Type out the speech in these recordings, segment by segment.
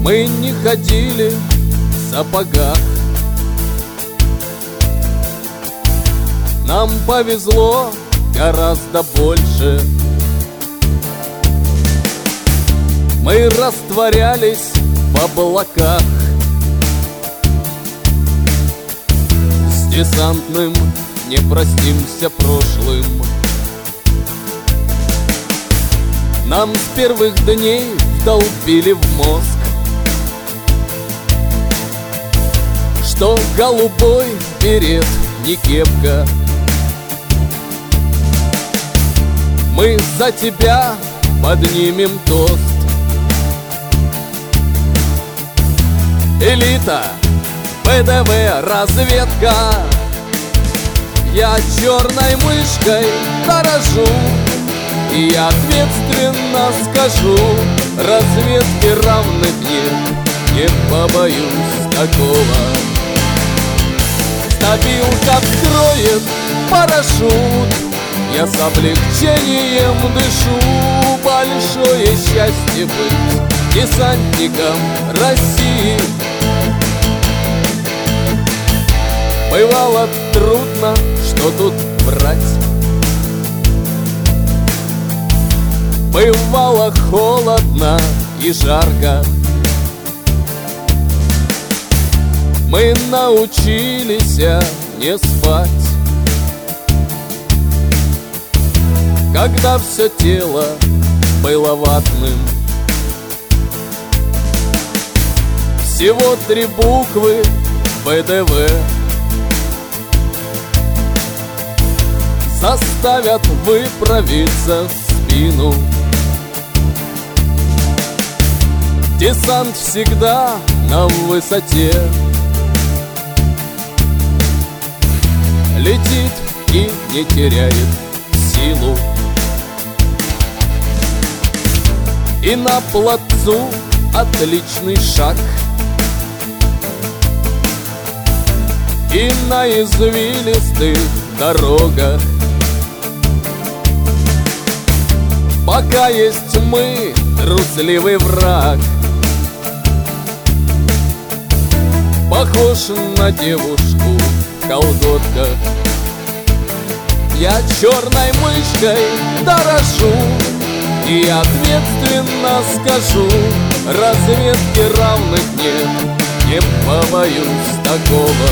Мы не ходили в сапогах. Нам повезло гораздо больше. Мы растворялись в облаках. С десантным не простимся прошлым. Нам с первых дней вдолбили в мозг, что голубой берет не кепка. Мы за тебя поднимем тост. Элита, ВДВ, разведка. Я черной мышкой дорожу и ответственно скажу: разведки равных нет, не побоюсь такого. Стабилка вскроет парашют, я с облегчением дышу. Большое счастье быть десантником России. Бывало трудно, что тут врать. Бывало холодно и жарко. Мы научились не спать, когда все тело было ватным. Всего 3 буквы ВДВ заставят выправиться в спину. Десант всегда на высоте, летит и не теряет силу. И на плацу отличный шаг, и на извилистых дорогах. Пока есть мы, трусливый враг похож на девушку в колготках. Я черной мышкой дорожу и ответственно скажу: разведки равных нет, не побоюсь такого.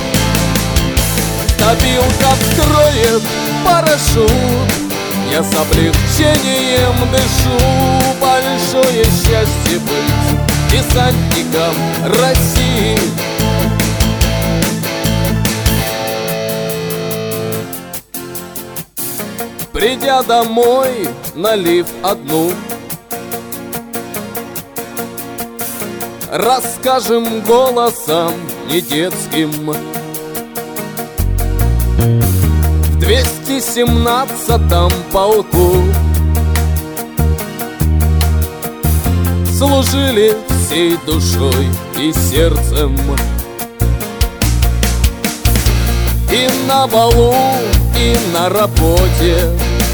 Стабилка вскроет парашют, я с облегчением дышу. Большое счастье быть десантником России. Придя домой, налив одну, расскажем голосом не детским. В 217-м полку служили всей душой и сердцем. И на балу, и на работе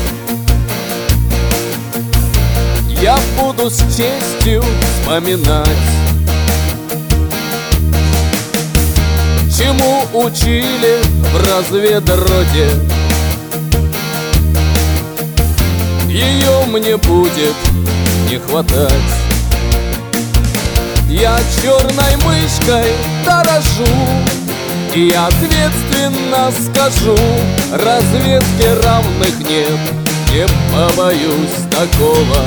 я буду с честью вспоминать, чему учили в разведроте. Ее мне будет не хватать. Я черной мышкой дорожу и ответственно скажу: разведки равных нет, не побоюсь такого.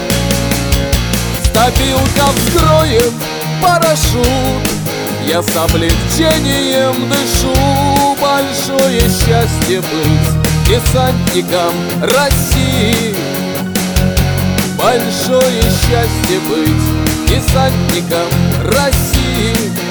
Стабилка вскроет парашют, я с облегчением дышу. Большое счастье быть десантником России. Большое счастье быть десантником России.